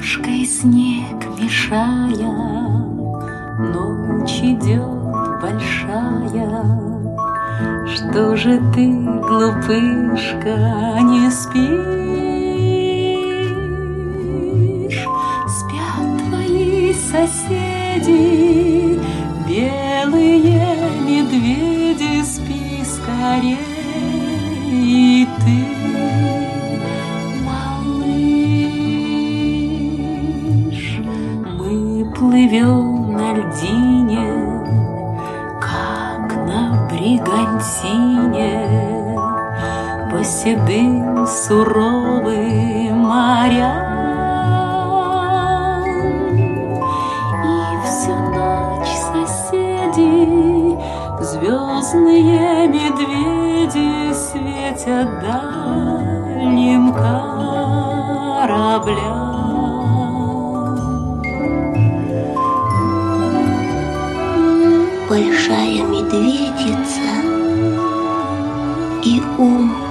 Ложкой снег мешая, ночь идет большая. Что же ты, глупышка, не спишь? Спят твои соседи, белые медведи, спи скорей. И ты, малыш, мы плывем на льдине, как на бригантине, по седым суровым морям. И всю ночь соседи, звездные медведи, светят дальним кораблям. Большая медведица и ум